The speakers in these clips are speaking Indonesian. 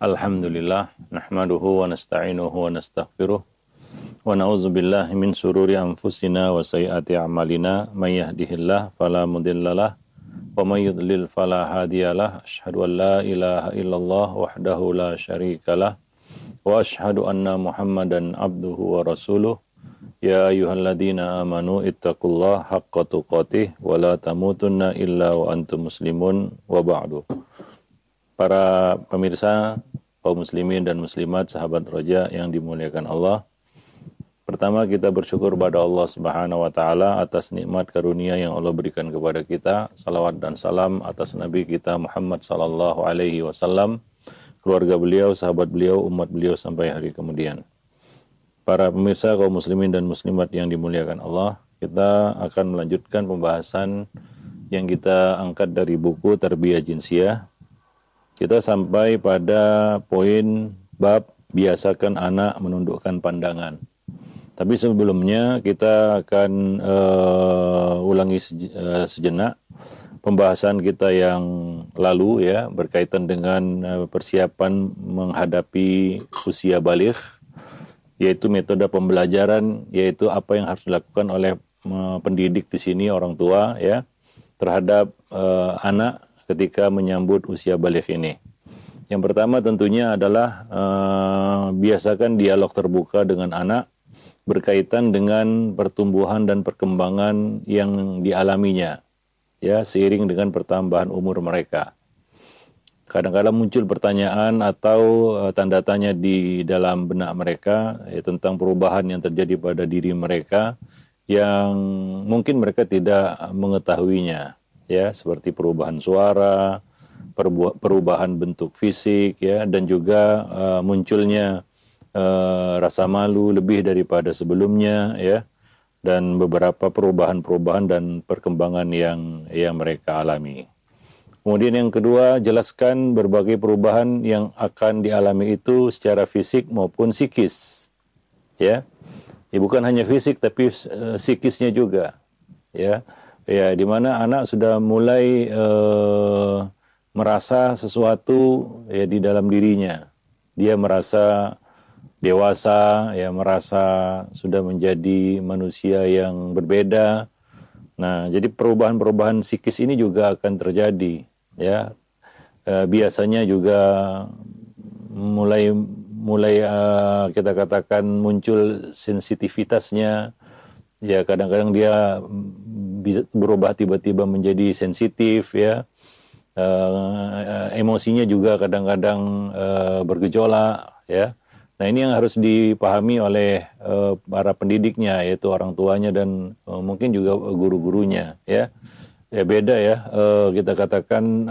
Alhamdulillah, nahmaduhu wa nasta'inuhu wa nastaghfiruh wa na'udzu billahi min syururi anfusina wa sayyiati a'malina may yahdihillahu fala mudhillalah wa may yudlil fala hadiyalah. Asyhadu an la ilaha illallah wahdahu la syarikalah wa asyhadu anna Muhammadan abduhu wa rasuluh. Ya ayyuhalladzina amanu ittaqullaha haqqa tuqatih wa la tamutunna illa wa antum muslimun wa ba'du. Para pemirsa, kaum muslimin dan muslimat, sahabat Roja yang dimuliakan Allah. Pertama, kita bersyukur pada Allah Subhanahu wa taala atas nikmat karunia yang Allah berikan kepada kita. Salawat dan salam atas Nabi kita Muhammad sallallahu alaihi wasallam, keluarga beliau, sahabat beliau, umat beliau sampai hari kemudian. Para pemirsa, kaum muslimin dan muslimat yang dimuliakan Allah, kita akan melanjutkan pembahasan yang kita angkat dari buku Tarbiyah Jinsiyah. Kita sampai pada poin bab biasakan anak menundukkan pandangan. Tapi sebelumnya kita akan ulangi sejenak pembahasan kita yang lalu ya, berkaitan dengan persiapan menghadapi usia baligh, yaitu metode pembelajaran, yaitu apa yang harus dilakukan oleh pendidik di sini, orang tua ya, terhadap anak ketika menyambut usia baligh ini. Yang pertama tentunya adalah biasakan dialog terbuka dengan anak berkaitan dengan pertumbuhan dan perkembangan yang dialaminya, ya, seiring dengan pertambahan umur mereka. Kadang-kadang muncul pertanyaan atau tanda tanya di dalam benak mereka ya, tentang perubahan yang terjadi pada diri mereka yang mungkin mereka tidak mengetahuinya. Ya, seperti perubahan suara, perubahan bentuk fisik, ya, dan juga munculnya rasa malu lebih daripada sebelumnya, ya, dan beberapa perubahan-perubahan dan perkembangan yang mereka alami. Kemudian yang kedua, jelaskan berbagai perubahan yang akan dialami itu secara fisik maupun psikis, ya, bukan hanya fisik tapi psikisnya juga, ya. Ya, di mana anak sudah mulai merasa sesuatu ya di dalam dirinya. Dia merasa dewasa, ya, merasa sudah menjadi manusia yang berbeda. Nah, jadi perubahan-perubahan psikis ini juga akan terjadi, ya. Biasanya juga mulai kita katakan muncul sensitivitasnya. Ya, kadang-kadang dia bisa berubah tiba-tiba menjadi sensitif, ya. Emosinya juga kadang-kadang bergejolak, ya. Nah, ini yang harus dipahami oleh para pendidiknya, yaitu orang tuanya dan mungkin juga guru-gurunya, ya. Ya, beda ya, kita katakan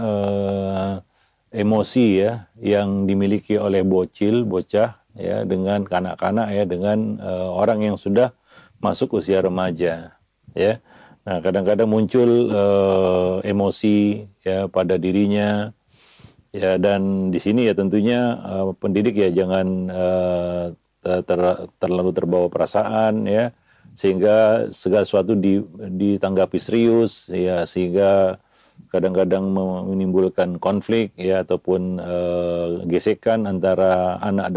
emosi ya yang dimiliki oleh bocah, ya, dengan kanak-kanak, ya, dengan orang yang sudah masuk usia remaja, ya. Nah, kadang-kadang muncul emosi ya pada dirinya, ya, dan di sini ya tentunya pendidik ya jangan terlalu terbawa perasaan, ya, sehingga segala sesuatu ditanggapi serius, ya, sehingga kadang-kadang menimbulkan konflik, ya, ataupun gesekan antara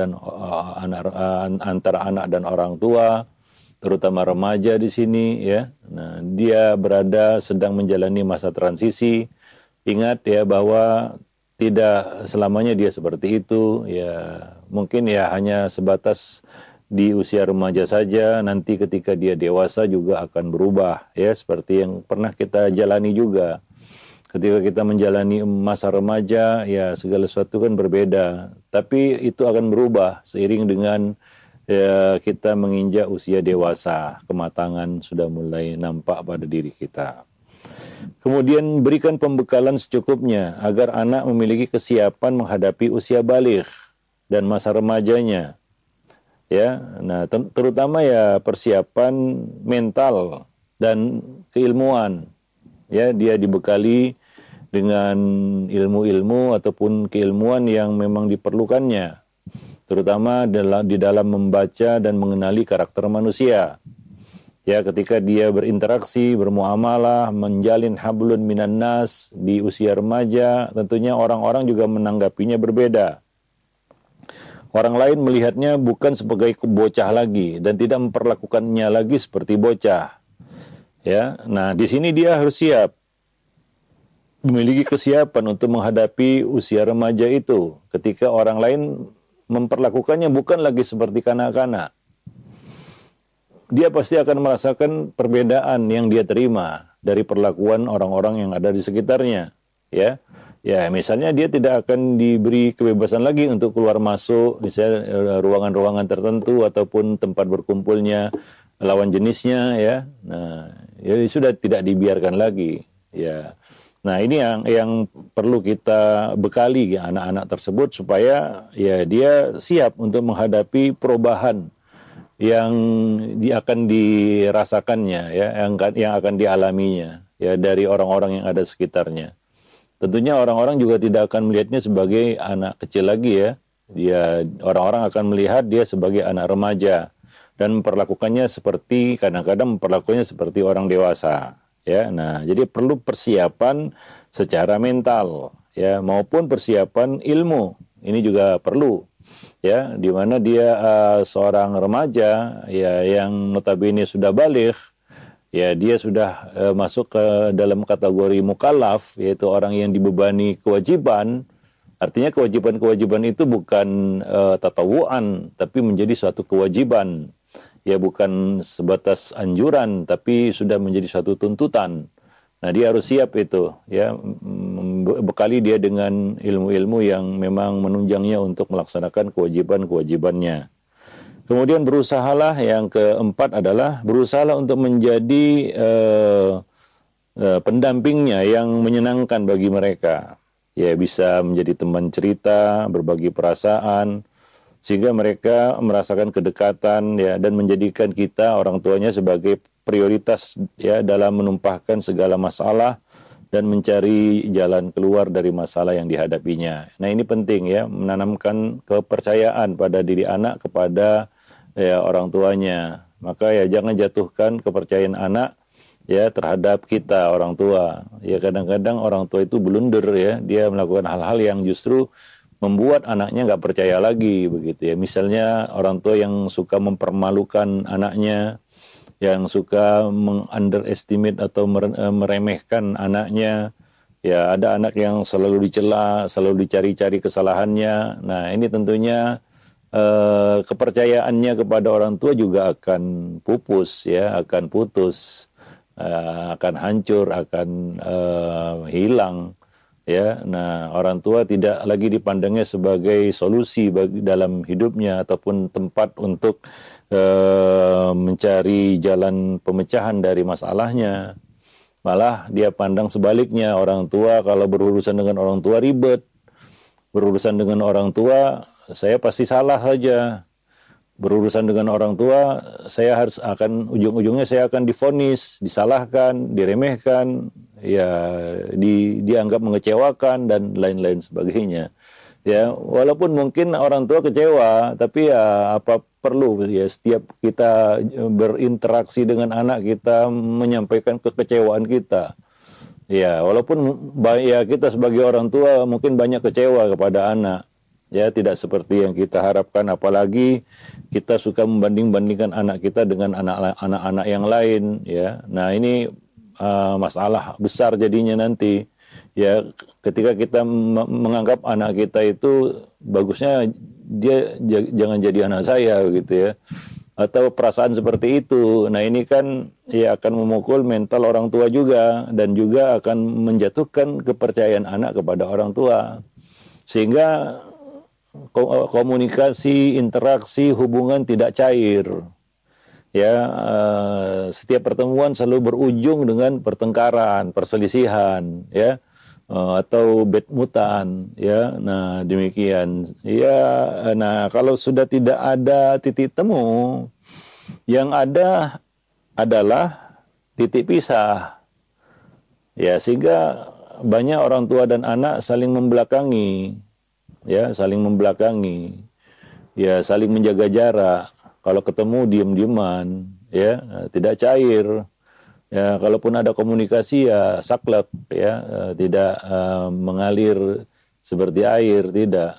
antara anak dan orang tua, terutama remaja di sini, ya. Nah, dia sedang menjalani masa transisi. Ingat ya bahwa tidak selamanya dia seperti itu, ya. Mungkin ya hanya sebatas di usia remaja saja, nanti ketika dia dewasa juga akan berubah, ya, seperti yang pernah kita jalani juga. Ketika kita menjalani masa remaja, ya, segala sesuatu kan berbeda, tapi itu akan berubah seiring dengan ya, kita menginjak usia dewasa, kematangan sudah mulai nampak pada diri kita. Kemudian berikan pembekalan secukupnya agar anak memiliki kesiapan menghadapi usia baligh dan masa remajanya. Ya, nah terutama ya persiapan mental dan keilmuan. Ya, dia dibekali dengan ilmu-ilmu ataupun keilmuan yang memang diperlukannya, terutama di dalam membaca dan mengenali karakter manusia. Ya, ketika dia berinteraksi, bermuamalah, menjalin hablun minan nas di usia remaja, tentunya orang-orang juga menanggapinya berbeda. Orang lain melihatnya bukan sebagai bocah lagi dan tidak memperlakukannya lagi seperti bocah. Ya, nah di sini dia harus siap, memiliki kesiapan untuk menghadapi usia remaja itu ketika orang lain memperlakukannya bukan lagi seperti kanak-kanak. Dia pasti akan merasakan perbedaan yang dia terima dari perlakuan orang-orang yang ada di sekitarnya, ya. Ya, misalnya dia tidak akan diberi kebebasan lagi untuk keluar masuk misalnya ruangan-ruangan tertentu ataupun tempat berkumpulnya lawan jenisnya, ya. Nah, ya sudah tidak dibiarkan lagi, ya. Nah, ini yang perlu kita bekali ya, anak-anak tersebut supaya ya dia siap untuk menghadapi perubahan yang akan dirasakannya, ya, yang akan dialaminya, ya, dari orang-orang yang ada sekitarnya. Tentunya orang-orang juga tidak akan melihatnya sebagai anak kecil lagi, ya. Orang-orang akan melihat dia sebagai anak remaja dan memperlakukannya kadang-kadang memperlakukannya seperti orang dewasa, ya. Nah, jadi perlu persiapan secara mental, ya, maupun persiapan ilmu. Ini juga perlu, ya, di mana dia seorang remaja, ya, yang notabene sudah baligh. Ya, dia sudah masuk ke dalam kategori mukallaf, yaitu orang yang dibebani kewajiban. Artinya kewajiban-kewajiban itu bukan tatawuan, tapi menjadi suatu kewajiban. Ya, bukan sebatas anjuran, tapi sudah menjadi suatu tuntutan. Nah, dia harus siap itu, ya, bekali dia dengan ilmu-ilmu yang memang menunjangnya untuk melaksanakan kewajiban-kewajibannya. Kemudian berusahalah, yang keempat adalah berusahalah untuk menjadi pendampingnya yang menyenangkan bagi mereka. Ya, bisa menjadi teman cerita, berbagi perasaan, sehingga mereka merasakan kedekatan, ya, dan menjadikan kita orang tuanya sebagai prioritas, ya, dalam menumpahkan segala masalah dan mencari jalan keluar dari masalah yang dihadapinya. Nah, ini penting, ya, menanamkan kepercayaan pada diri anak kepada, ya, orang tuanya. Maka ya jangan jatuhkan kepercayaan anak, ya, terhadap kita orang tua. Ya, kadang-kadang orang tua itu blunder, ya, dia melakukan hal-hal yang justru membuat anaknya nggak percaya lagi, begitu, ya. Misalnya orang tua yang suka mempermalukan anaknya, yang suka underestimate atau meremehkan anaknya. Ya, ada anak yang selalu dicela, selalu dicari-cari kesalahannya. Nah, ini tentunya kepercayaannya kepada orang tua juga akan pupus, ya, akan putus, akan hancur, akan hilang, ya. Nah, orang tua tidak lagi dipandangnya sebagai solusi dalam hidupnya ataupun tempat untuk mencari jalan pemecahan dari masalahnya. Malah dia pandang sebaliknya, orang tua kalau berurusan dengan orang tua ribet, berurusan dengan orang tua saya pasti salah saja. Berurusan dengan orang tua, ujung-ujungnya saya akan divonis, disalahkan, diremehkan, ya, dianggap mengecewakan dan lain-lain sebagainya. Ya, walaupun mungkin orang tua kecewa, tapi ya apa perlu, ya, setiap kita berinteraksi dengan anak kita menyampaikan kekecewaan kita. Ya, walaupun ya kita sebagai orang tua mungkin banyak kecewa kepada anak. Ya, tidak seperti yang kita harapkan, apalagi kita suka membanding-bandingkan anak kita dengan anak-anak yang lain, ya. Nah, ini masalah besar jadinya nanti, ya, ketika kita menganggap anak kita itu bagusnya dia jangan jadi anak saya, gitu, ya, atau perasaan seperti itu. Nah, ini kan ya akan memukul mental orang tua juga dan juga akan menjatuhkan kepercayaan anak kepada orang tua, sehingga komunikasi, interaksi, hubungan tidak cair. Ya, setiap pertemuan selalu berujung dengan pertengkaran, perselisihan, ya, atau bad-mutan, ya. Nah, demikian. Ya, nah, kalau sudah tidak ada titik temu, yang ada adalah titik pisah. Ya, sehingga banyak orang tua dan anak saling membelakangi, ya, saling membelakangi, ya, saling menjaga jarak. Kalau ketemu diam-diaman, ya, tidak cair. Ya, kalaupun ada komunikasi ya saklek, ya, tidak mengalir seperti air, tidak.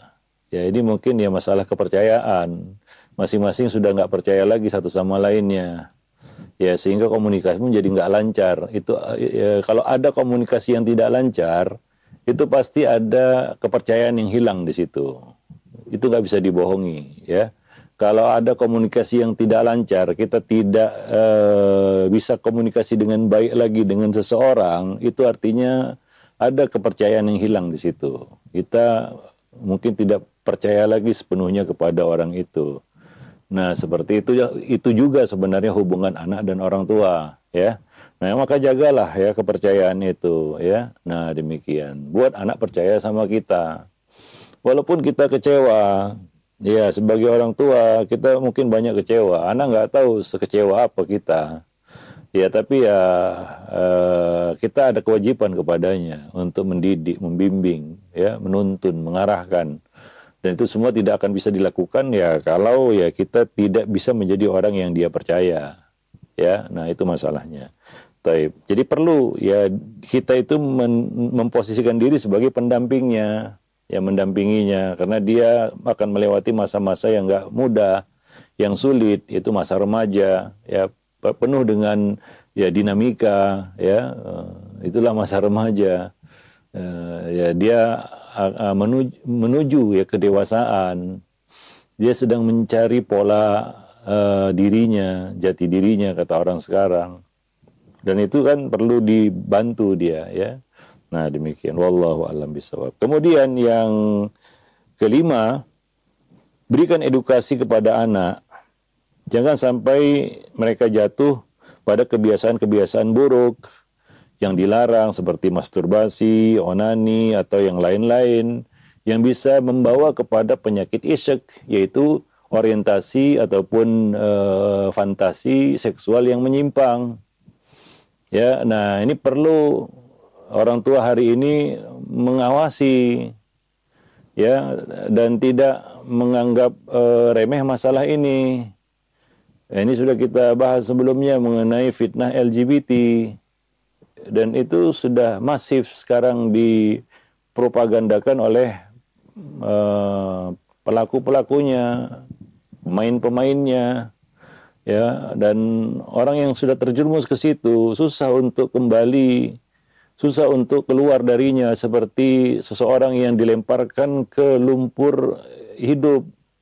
Ya ini mungkin ya masalah kepercayaan. Masing-masing sudah nggak percaya lagi satu sama lainnya. Ya sehingga komunikasi menjadi nggak lancar. Itu kalau ada komunikasi yang tidak lancar, itu pasti ada kepercayaan yang hilang di situ. Itu nggak bisa dibohongi, ya. Kalau ada komunikasi yang tidak lancar, kita tidak bisa komunikasi dengan baik lagi dengan seseorang, itu artinya ada kepercayaan yang hilang di situ. Kita mungkin tidak percaya lagi sepenuhnya kepada orang itu. Nah, seperti itu juga sebenarnya hubungan anak dan orang tua, ya. Nah, maka jagalah ya kepercayaan itu, ya. Nah, demikian. Buat anak percaya sama kita. Walaupun kita kecewa, ya sebagai orang tua kita mungkin banyak kecewa. Anak nggak tahu sekecewa apa kita. Ya, tapi ya kita ada kewajiban kepadanya untuk mendidik, membimbing, ya, menuntun, mengarahkan. Dan itu semua tidak akan bisa dilakukan ya kalau ya kita tidak bisa menjadi orang yang dia percaya. Ya, nah itu masalahnya. Taib. Jadi perlu ya kita itu memposisikan diri sebagai pendampingnya, yang mendampinginya, karena dia akan melewati masa-masa yang nggak mudah, yang sulit, itu masa remaja, ya penuh dengan ya dinamika, ya itulah masa remaja. Ya dia menuju ya kedewasaan. Dia sedang mencari pola dirinya, jati dirinya kata orang sekarang. Dan itu kan perlu dibantu dia, ya. Nah, demikian. Wallahu a'lam bishawab. Kemudian yang kelima, berikan edukasi kepada anak. Jangan sampai mereka jatuh pada kebiasaan-kebiasaan buruk yang dilarang seperti masturbasi, onani, atau yang lain-lain yang bisa membawa kepada penyakit isyek, yaitu orientasi ataupun fantasi seksual yang menyimpang. Ya, nah ini perlu orang tua hari ini mengawasi, ya, dan tidak menganggap remeh masalah ini. Ya, ini sudah kita bahas sebelumnya mengenai fitnah LGBT, dan itu sudah masif sekarang dipropagandakan oleh pelaku-pelakunya, pemain-pemainnya, ya, dan orang yang sudah terjerumus ke situ susah untuk kembali, susah untuk keluar darinya, seperti seseorang yang dilemparkan ke lumpur hidup.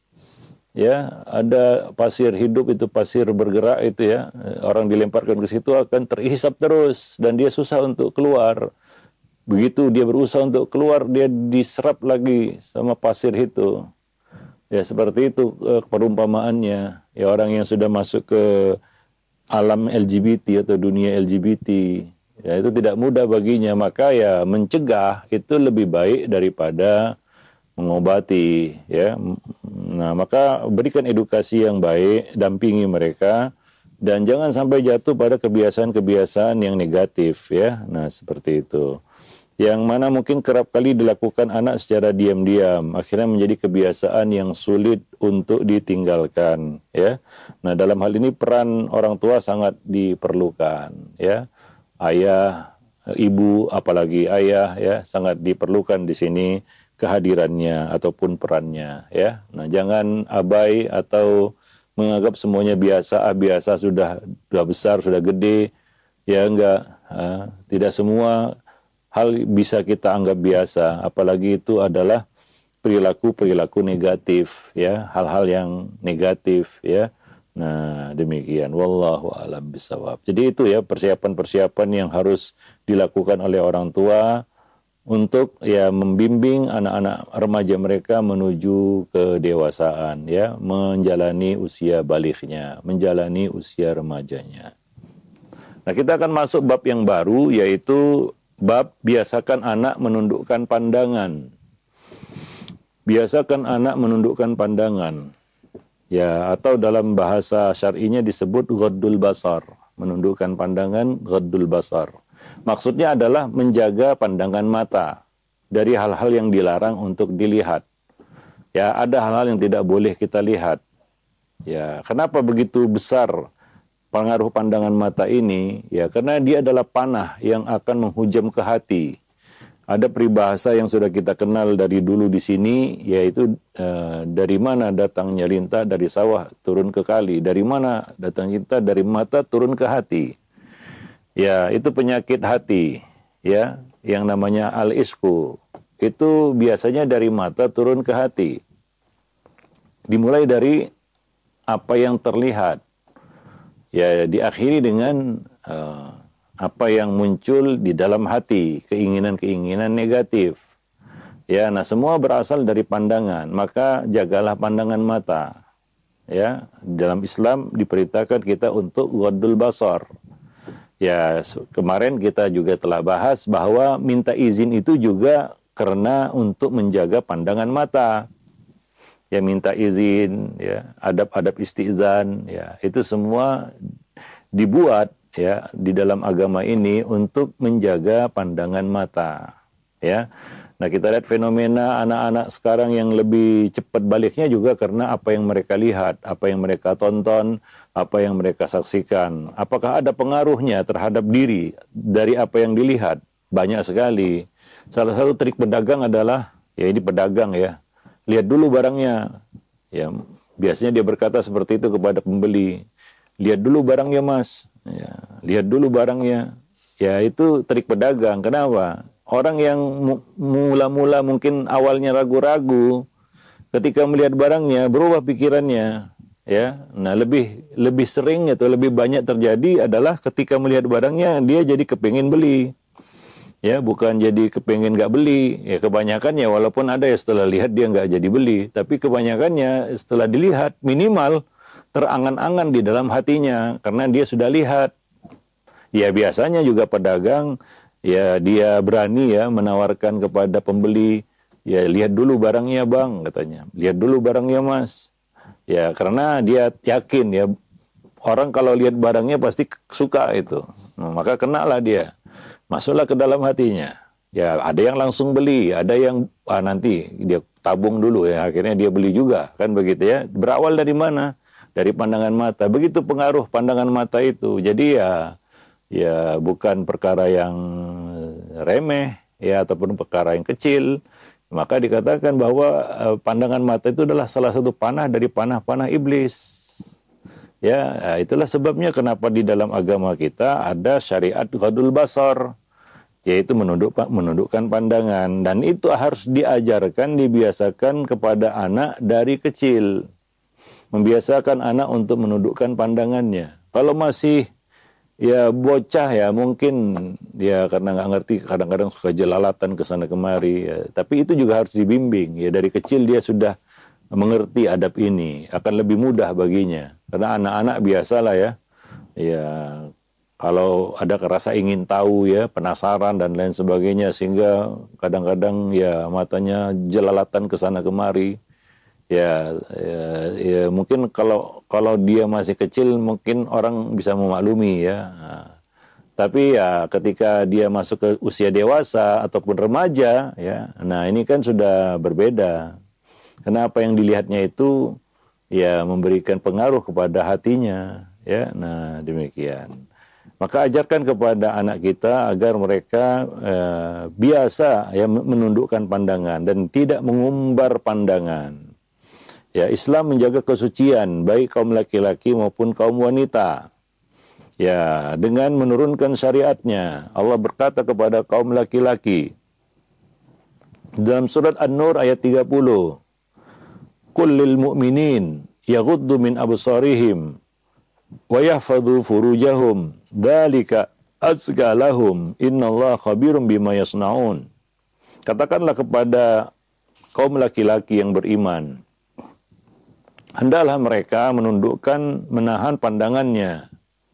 Ya, ada pasir hidup, itu pasir bergerak itu, ya. Orang dilemparkan ke situ akan terhisap terus dan dia susah untuk keluar. Begitu dia berusaha untuk keluar, dia diserap lagi sama pasir itu. Ya, seperti itu perumpamaannya. Ya, orang yang sudah masuk ke alam LGBT atau dunia LGBT, ya itu tidak mudah baginya, maka ya mencegah itu lebih baik daripada mengobati, ya. Nah, maka berikan edukasi yang baik, dampingi mereka, dan jangan sampai jatuh pada kebiasaan-kebiasaan yang negatif, ya. Nah, seperti itu. Yang mana mungkin kerap kali dilakukan anak secara diam-diam, akhirnya menjadi kebiasaan yang sulit untuk ditinggalkan, ya. Nah, dalam hal ini peran orang tua sangat diperlukan, ya. Ayah, ibu, apalagi ayah, ya, sangat diperlukan di sini kehadirannya ataupun perannya, ya. Nah, jangan abai atau menganggap semuanya biasa, biasa sudah besar, sudah gede, ya enggak. Tidak semua hal bisa kita anggap biasa, apalagi itu adalah perilaku-perilaku negatif, ya, hal-hal yang negatif, ya. Nah, demikian. Wallahu a'lam bishawab. Jadi itu ya persiapan-persiapan yang harus dilakukan oleh orang tua untuk ya membimbing anak-anak remaja mereka menuju kedewasaan, ya, menjalani usia balighnya, menjalani usia remajanya. Nah, kita akan masuk bab yang baru, yaitu bab biasakan anak menundukkan pandangan. Biasakan anak menundukkan pandangan. Ya, atau dalam bahasa syar'inya disebut ghaddul basar, menundukkan pandangan, ghaddul basar. Maksudnya adalah menjaga pandangan mata dari hal-hal yang dilarang untuk dilihat. Ya, ada hal-hal yang tidak boleh kita lihat. Ya, kenapa begitu besar pengaruh pandangan mata ini? Ya, karena dia adalah panah yang akan menghujam ke hati. Ada peribahasa yang sudah kita kenal dari dulu di sini, yaitu dari mana datangnya lintah, dari sawah turun ke kali. Dari mana datang lintah, dari mata turun ke hati. Ya, itu penyakit hati, ya, yang namanya al-isku. Itu biasanya dari mata turun ke hati. Dimulai dari apa yang terlihat. Ya, diakhiri dengan apa yang muncul di dalam hati, keinginan-keinginan negatif. Ya, nah semua berasal dari pandangan, maka jagalah pandangan mata. Ya, dalam Islam diperintahkan kita untuk ghaddul basar. Ya, kemarin kita juga telah bahas bahwa minta izin itu juga karena untuk menjaga pandangan mata. Ya, minta izin, ya, adab-adab istizan, ya, itu semua dibuat ya di dalam agama ini untuk menjaga pandangan mata, ya. Nah, kita lihat fenomena anak-anak sekarang yang lebih cepat baliknya juga karena apa yang mereka lihat, apa yang mereka tonton, apa yang mereka saksikan. Apakah ada pengaruhnya terhadap diri dari apa yang dilihat? Banyak sekali. Salah satu trik pedagang adalah, ya ini pedagang ya, lihat dulu barangnya. Ya, biasanya dia berkata seperti itu kepada pembeli. Lihat dulu barangnya, Mas. Ya, lihat dulu barangnya. Ya, itu trik pedagang. Kenapa? Orang yang mula-mula mungkin awalnya ragu-ragu, ketika melihat barangnya berubah pikirannya. Ya, nah lebih sering atau lebih banyak terjadi adalah ketika melihat barangnya dia jadi kepingin beli. Ya, bukan jadi kepengen nggak beli. Ya, kebanyakannya walaupun ada ya setelah lihat dia nggak jadi beli, tapi kebanyakannya setelah dilihat minimal terangan-angan di dalam hatinya karena dia sudah lihat. Ya, biasanya juga pedagang ya dia berani ya menawarkan kepada pembeli, ya lihat dulu barangnya Bang, katanya. Lihat dulu barangnya Mas. Ya, karena dia yakin ya orang kalau lihat barangnya pasti suka itu. Nah, maka kenalah dia. Masuklah ke dalam hatinya. Ya, ada yang langsung beli, ada yang nanti dia tabung dulu ya, akhirnya dia beli juga, kan begitu ya. Berawal dari mana? Dari pandangan mata. Begitu pengaruh pandangan mata itu. Jadi ya bukan perkara yang remeh ya ataupun perkara yang kecil. Maka dikatakan bahwa pandangan mata itu adalah salah satu panah dari panah-panah iblis. Ya, itulah sebabnya kenapa di dalam agama kita ada syariat ghadul basar, yaitu menundukkan pandangan. Dan itu harus diajarkan, dibiasakan kepada anak dari kecil. Membiasakan anak untuk menundukkan pandangannya. Kalau masih ya bocah ya mungkin ya karena nggak ngerti kadang-kadang suka jelalatan ke sana kemari. Ya. Tapi itu juga harus dibimbing. Ya, dari kecil dia sudah mengerti adab ini, akan lebih mudah baginya. Karena anak-anak biasalah ya, ya kalau ada rasa ingin tahu ya, penasaran dan lain sebagainya, sehingga kadang-kadang ya matanya jelalatan ke sana kemari. Ya, mungkin kalau dia masih kecil mungkin orang bisa memaklumi ya. Nah, tapi ya ketika dia masuk ke usia dewasa ataupun remaja ya, nah ini kan sudah berbeda. Karena apa yang dilihatnya itu ya memberikan pengaruh kepada hatinya, ya. Nah, demikian. Maka ajarkan kepada anak kita agar mereka biasa ya menundukkan pandangan dan tidak mengumbar pandangan. Ya, Islam menjaga kesucian baik kaum laki-laki maupun kaum wanita. Ya, dengan menurunkan syariatnya. Allah berkata kepada kaum laki-laki dalam surat An-Nur ayat 30. Qul lil mu'minin yaghuddu min absarihim wa yahfadhu furujahum dzalika azka lahum innallaha khabirum bima yasnaun. Katakanlah kepada kaum laki-laki yang beriman, hendaklah mereka menundukkan, menahan pandangannya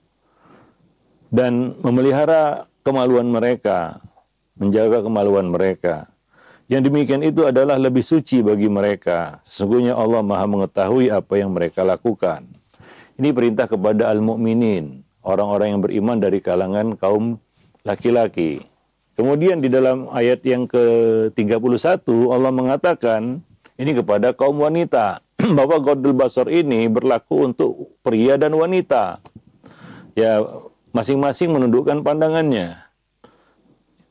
dan memelihara kemaluan mereka, menjaga kemaluan mereka. Yang demikian itu adalah lebih suci bagi mereka. Sesungguhnya Allah Maha mengetahui apa yang mereka lakukan. Ini perintah kepada al-mu'minin, orang-orang yang beriman dari kalangan kaum laki-laki. Kemudian di dalam ayat yang ke-31 Allah mengatakan ini kepada kaum wanita bahwa ghadul basar ini berlaku untuk pria dan wanita. Ya, masing-masing menundukkan pandangannya.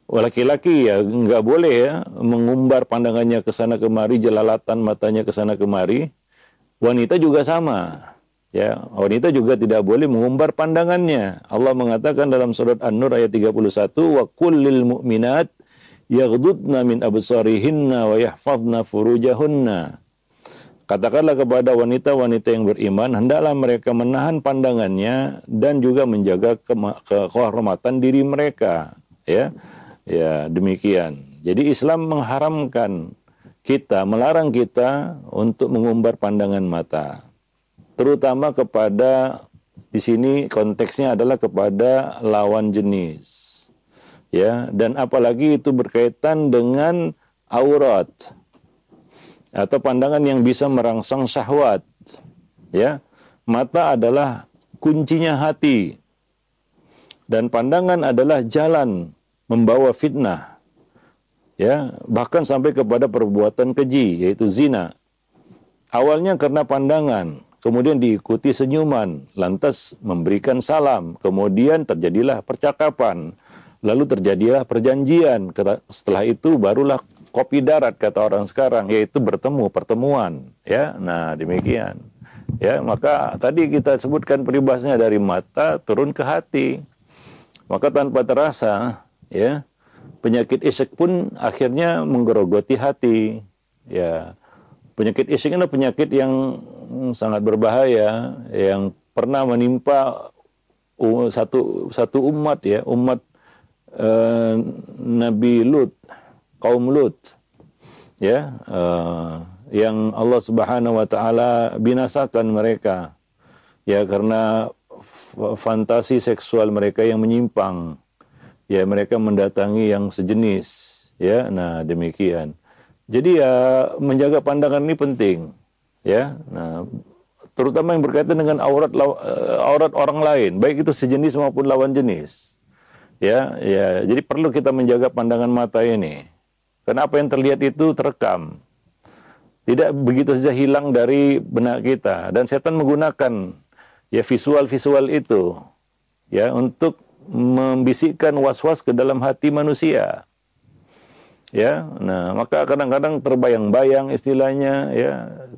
laki-laki ya nggak boleh ya mengumbar pandangannya ke sana kemari, jelalatan matanya ke sana kemari. Wanita juga sama. Ya, wanita juga tidak boleh mengumbar pandangannya. Allah mengatakan dalam surat An-Nur ayat 31, wa kullil mu'minat yaghdudna min absarihinna wa yahfazna furujahunna. Katakanlah kepada wanita-wanita yang beriman, hendaklah mereka menahan pandangannya dan juga menjaga kehormatan diri mereka. Ya, ya demikian. Jadi Islam mengharamkan kita, melarang kita untuk mengumbar pandangan mata. Terutama kepada, di sini konteksnya adalah kepada lawan jenis. Ya, dan apalagi itu berkaitan dengan aurat atau pandangan yang bisa merangsang syahwat. Ya, mata adalah kuncinya hati. Dan pandangan adalah jalan membawa fitnah. Ya, bahkan sampai kepada perbuatan keji, yaitu zina. Awalnya karena pandangan, kemudian diikuti senyuman, lantas memberikan salam, kemudian terjadilah percakapan, lalu terjadilah perjanjian. Setelah itu barulah kopi darat kata orang sekarang, yaitu pertemuan. Ya, nah demikian. Ya, maka tadi kita sebutkan peribahasanya dari mata turun ke hati. Maka tanpa terasa, ya, penyakit isyik pun akhirnya menggerogoti hati. Ya, penyakit isyik ini penyakit yang sangat berbahaya, yang pernah menimpa satu umat, ya, umat Nabi Lut, kaum Lut, ya, yang Allah Subhanahu wa taala binasakan mereka, ya, karena fantasi seksual mereka yang menyimpang. Ya, mereka mendatangi yang sejenis, ya. Nah, demikian. Jadi ya menjaga pandangan ini penting, ya. Nah, terutama yang berkaitan dengan aurat orang lain, baik itu sejenis maupun lawan jenis. Ya, ya. Jadi perlu kita menjaga pandangan mata ini. Karena apa yang terlihat itu terekam. Tidak begitu saja hilang dari benak kita, dan setan menggunakan ya visual-visual itu ya untuk membisikkan was-was ke dalam hati manusia. Ya, nah maka kadang-kadang terbayang-bayang istilahnya, ya,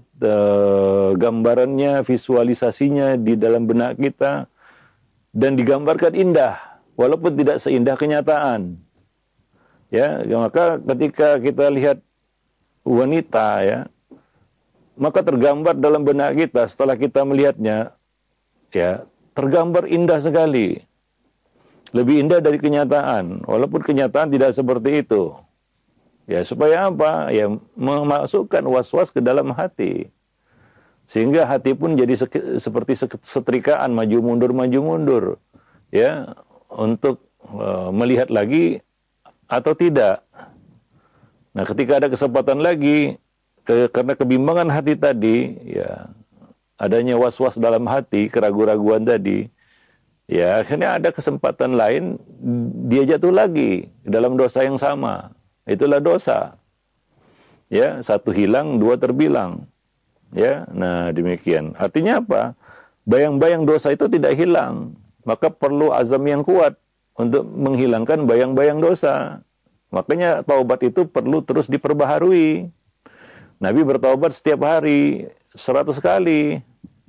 gambarannya, visualisasinya di dalam benak kita dan digambarkan indah walaupun tidak seindah kenyataan. Ya, maka ketika kita lihat wanita, ya, maka tergambar dalam benak kita setelah kita melihatnya, ya, tergambar indah sekali. Lebih indah dari kenyataan, walaupun kenyataan tidak seperti itu. Ya, supaya apa? Ya, memasukkan was-was ke dalam hati. Sehingga hati pun jadi seperti setrikaan, maju mundur, ya, untuk melihat lagi atau tidak. Nah, ketika ada kesempatan lagi, karena kebimbangan hati tadi, ya, adanya was-was dalam hati, keraguan-raguan tadi, ya, akhirnya ada kesempatan lain, dia jatuh lagi dalam dosa yang sama. Itulah dosa. Ya, satu hilang, dua terbilang. Ya, nah demikian. Artinya apa? Bayang-bayang dosa itu tidak hilang. Maka perlu azam yang kuat untuk menghilangkan bayang-bayang dosa. Makanya taubat itu perlu terus diperbaharui. Nabi bertaubat setiap hari 100 kali.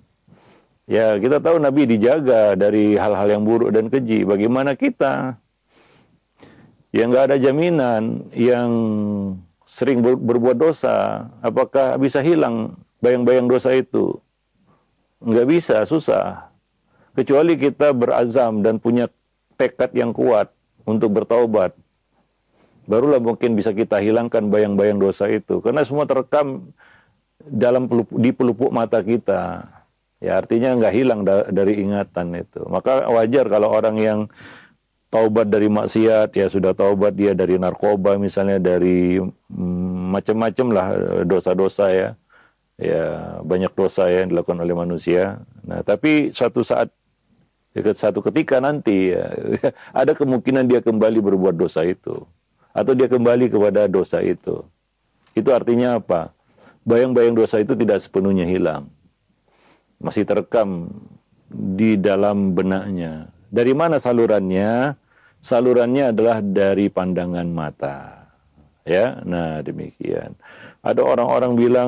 Ya, kita tahu Nabi dijaga dari hal-hal yang buruk dan keji. Bagaimana kita yang nggak ada jaminan, yang sering berbuat dosa, apakah bisa hilang bayang-bayang dosa itu? Nggak bisa, susah. Kecuali kita berazam dan punya tekad yang kuat untuk bertaubat. Barulah mungkin bisa kita hilangkan bayang-bayang dosa itu. Karena semua terekam di pelupuk mata kita. Ya, artinya nggak hilang dari ingatan itu. Maka wajar kalau orang yang taubat dari maksiat, ya sudah taubat dia dari narkoba misalnya, dari macam-macam lah dosa-dosa, ya. Ya, banyak dosa yang dilakukan oleh manusia. Nah, tapi suatu saat, satu ketika nanti, ya, ada kemungkinan dia kembali berbuat dosa itu. Atau dia kembali kepada dosa itu. Itu artinya apa? Bayang-bayang dosa itu tidak sepenuhnya hilang. Masih terekam di dalam benaknya. Dari mana salurannya? salurannya adalah dari pandangan mata. Ya, nah demikian. Ada orang-orang bilang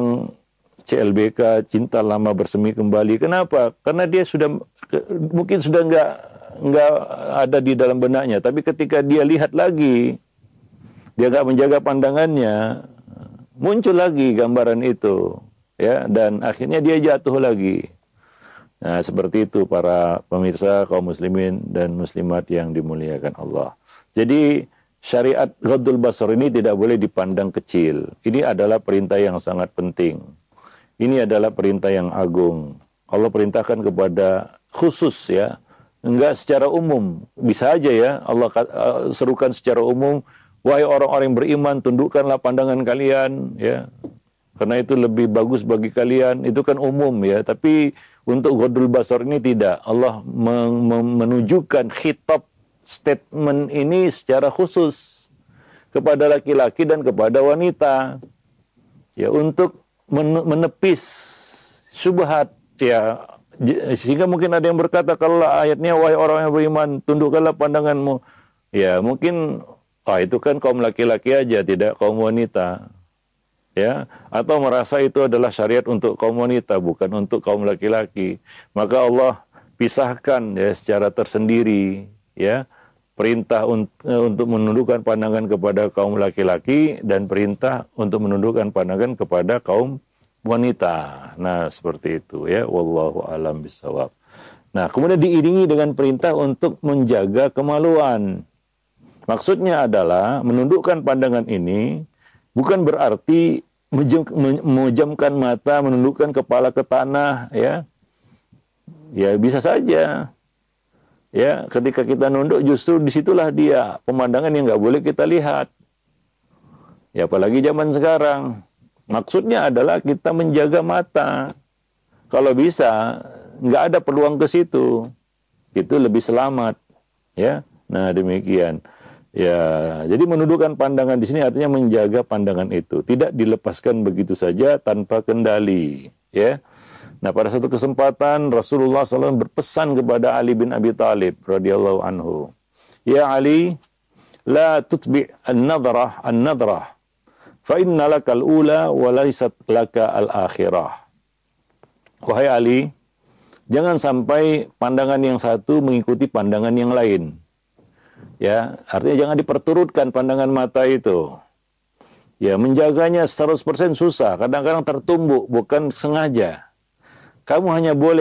CLBK, cinta lama bersemi kembali. Kenapa? Karena dia sudah mungkin sudah nggak ada di dalam benaknya. Tapi ketika dia lihat lagi, dia nggak menjaga pandangannya, muncul lagi gambaran itu, ya. Dan akhirnya dia jatuh lagi. Nah, seperti itu para pemirsa kaum muslimin dan muslimat yang dimuliakan Allah. Jadi syariat ghaddul basar ini tidak boleh dipandang kecil. Ini adalah perintah yang sangat penting. Ini adalah perintah yang agung. Allah perintahkan kepada khusus, ya, enggak secara umum. Bisa aja ya Allah serukan secara umum, wahai orang-orang yang beriman, tundukkanlah pandangan kalian, ya. Karena itu lebih bagus bagi kalian. Itu kan umum, ya. Tapi untuk ghaddul basar ini tidak. Allah menunjukkan khitab statement ini secara khusus kepada laki-laki dan kepada wanita, ya, untuk menepis syubhat, ya, sehingga mungkin ada yang berkata kalau ayatnya wahai orang yang beriman tundukkanlah pandanganmu, ya mungkin itu kan kaum laki-laki aja, tidak kaum wanita, ya, atau merasa itu adalah syariat untuk kaum wanita bukan untuk kaum laki-laki. Maka Allah pisahkan, ya, secara tersendiri, ya, perintah untuk menundukkan pandangan kepada kaum laki-laki dan perintah untuk menundukkan pandangan kepada kaum wanita. Nah, seperti itu, ya. Wallahu a'lam bishawab. Nah, kemudian diiringi dengan perintah untuk menjaga kemaluan. Maksudnya adalah menundukkan pandangan ini bukan berarti memejamkan mata, menundukkan kepala ke tanah, ya. Ya, bisa saja. Ya, ketika kita nunduk justru disitulah dia pemandangan yang nggak boleh kita lihat. Ya, apalagi zaman sekarang. Maksudnya adalah kita menjaga mata. Kalau bisa, nggak ada peluang ke situ. Itu lebih selamat. Ya, nah demikian. Ya, jadi menundukkan pandangan di sini artinya menjaga pandangan itu, tidak dilepaskan begitu saja tanpa kendali. Ya. Nah, pada satu kesempatan Rasulullah SAW berpesan kepada Ali bin Abi Thalib radhiyallahu anhu, ya Ali, la tutbi' an-nadrah, fa inna lakal ula wa laysat laka al-akhirah. Wahai Ali, jangan sampai pandangan yang satu mengikuti pandangan yang lain. Ya, artinya jangan diperturutkan pandangan mata itu. Ya, menjaganya 100% susah, kadang-kadang tertumbuk, bukan sengaja. Kamu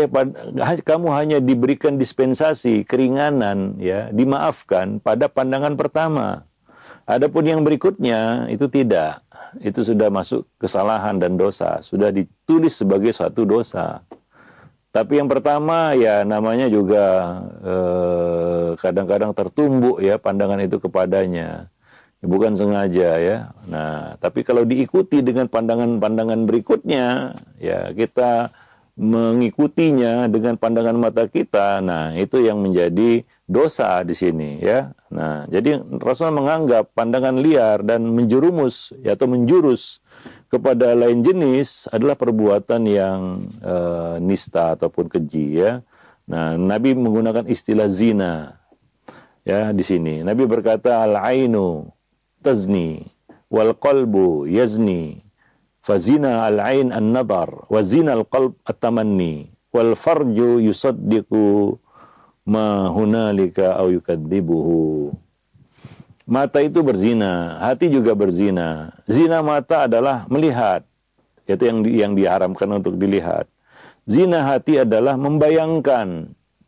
hanya diberikan dispensasi, keringanan, ya, dimaafkan pada pandangan pertama. Adapun yang berikutnya itu tidak. Itu sudah masuk kesalahan dan dosa, sudah ditulis sebagai suatu dosa. Tapi yang pertama, ya, namanya juga kadang-kadang tertumbuk, ya, pandangan itu kepadanya. Bukan sengaja, ya. Nah, tapi kalau diikuti dengan pandangan-pandangan berikutnya, ya, kita mengikutinya dengan pandangan mata kita, nah itu yang menjadi dosa di sini, ya. Nah, jadi Rasulullah menganggap pandangan liar dan menjerumus, ya, atau menjurus kepada lain jenis adalah perbuatan yang nista ataupun keji, ya. Nah, Nabi menggunakan istilah zina, ya, di sini. Nabi berkata al-ainu tazni wal qalbu yazni. Fazina al-ain an-nadar, wa zina al-qalb at-tamanni, wal farju yusaddiqu ma hunalika aw yukadzibuhu. Mata itu berzina, hati juga berzina. Zina mata adalah melihat, itu yang diharamkan untuk dilihat. Zina hati adalah membayangkan,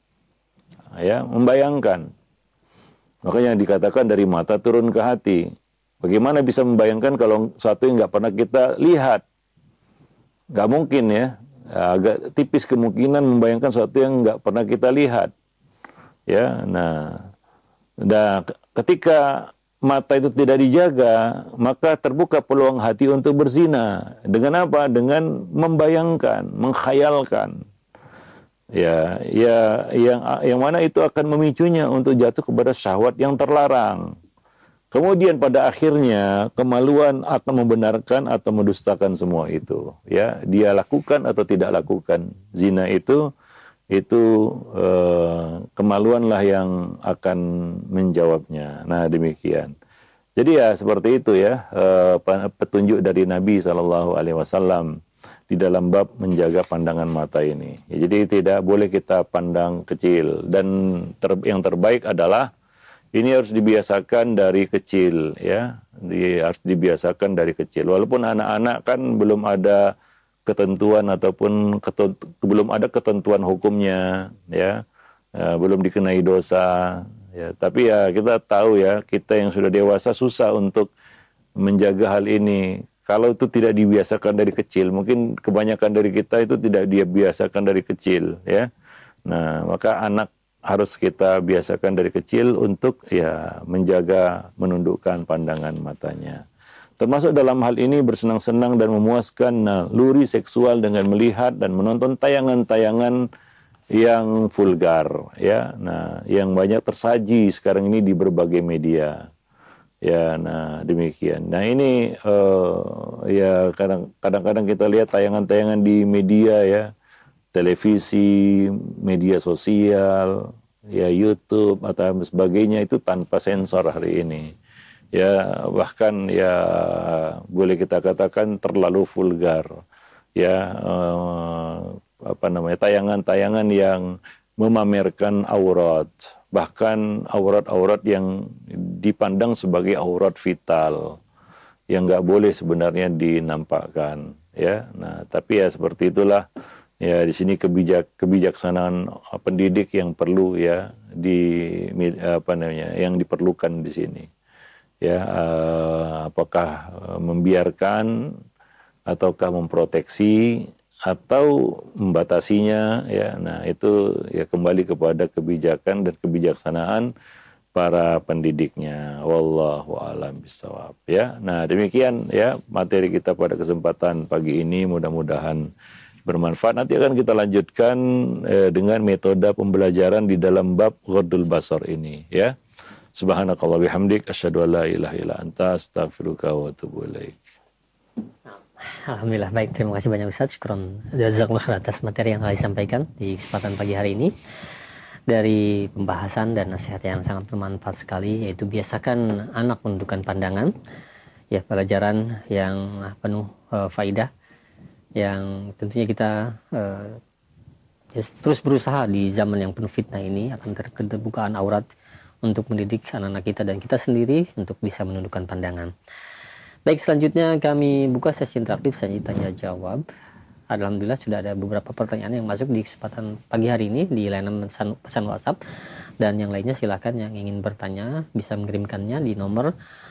ya, membayangkan. Makanya dikatakan dari mata turun ke hati. Bagaimana bisa membayangkan kalau sesuatu yang nggak pernah kita lihat? Nggak mungkin, ya. Agak tipis kemungkinan membayangkan sesuatu yang nggak pernah kita lihat. Ya, nah, ketika mata itu tidak dijaga, maka terbuka peluang hati untuk berzina. Dengan apa? Dengan membayangkan, mengkhayalkan. Ya, yang mana itu akan memicunya untuk jatuh kepada syahwat yang terlarang. Kemudian pada akhirnya kemaluan akan membenarkan atau mendustakan semua itu. Ya, dia lakukan atau tidak lakukan zina itu, itu kemaluanlah yang akan menjawabnya. Nah, demikian. Jadi ya seperti itu ya, petunjuk dari Nabi SAW di dalam bab menjaga pandangan mata ini. Ya, jadi tidak boleh kita pandang kecil, dan yang terbaik adalah ini harus dibiasakan dari kecil ya, harus dibiasakan dari kecil. Walaupun anak-anak kan belum ada ketentuan ataupun belum ada ketentuan hukumnya ya, belum dikenai dosa ya, tapi ya kita tahu ya, kita yang sudah dewasa susah untuk menjaga hal ini. Kalau itu tidak dibiasakan dari kecil, mungkin kebanyakan dari kita itu tidak dia biasakan dari kecil ya. Nah, maka anak harus kita biasakan dari kecil untuk ya menjaga, menundukkan pandangan matanya. Termasuk dalam hal ini bersenang-senang dan memuaskan naluri seksual dengan melihat dan menonton tayangan-tayangan yang vulgar ya. Nah, yang banyak tersaji sekarang ini di berbagai media. Ya, nah demikian. Nah ini ya kadang-kadang kita lihat tayangan-tayangan di media ya, televisi, media sosial, ya YouTube atau sebagainya itu tanpa sensor hari ini. Ya bahkan ya boleh kita katakan terlalu vulgar. Ya apa namanya, tayangan-tayangan yang memamerkan aurat, bahkan aurat-aurat yang dipandang sebagai aurat vital yang nggak boleh sebenarnya dinampakkan ya. Nah tapi ya seperti itulah ya, di sini kebijaksanaan pendidik yang perlu ya apa namanya, yang diperlukan di sini ya, apakah membiarkan ataukah memproteksi atau membatasinya ya. Nah itu ya kembali kepada kebijakan dan kebijaksanaan para pendidiknya. Wallahu a'lam bishawab ya. Nah demikian ya materi kita pada kesempatan pagi ini, mudah-mudahan bermanfaat. Nanti akan kita lanjutkan dengan metode pembelajaran di dalam bab Ghaddul Basar ini ya. Subhanakallah bihamdik asyhadu an la ilaha illa anta astaghfiruka wa atubu ilaik. Alhamdulillah, baik, terima kasih banyak Ustaz. Syukron jazakumullah khairan atas materi yang telah disampaikan di kesempatan pagi hari ini. Dari pembahasan dan nasihat yang sangat bermanfaat sekali, yaitu biasakan anak menundukkan pandangan. Ya, pelajaran yang penuh faidah, yang tentunya kita ya, terus berusaha di zaman yang penuh fitnah ini akan terbukaan aurat untuk mendidik anak-anak kita dan kita sendiri untuk bisa menundukkan pandangan. Baik, selanjutnya kami buka sesi interaktif, sesi tanya jawab. Alhamdulillah sudah ada beberapa pertanyaan yang masuk di kesempatan pagi hari ini di layanan pesan WhatsApp, dan yang lainnya silakan yang ingin bertanya bisa mengirimkannya di nomor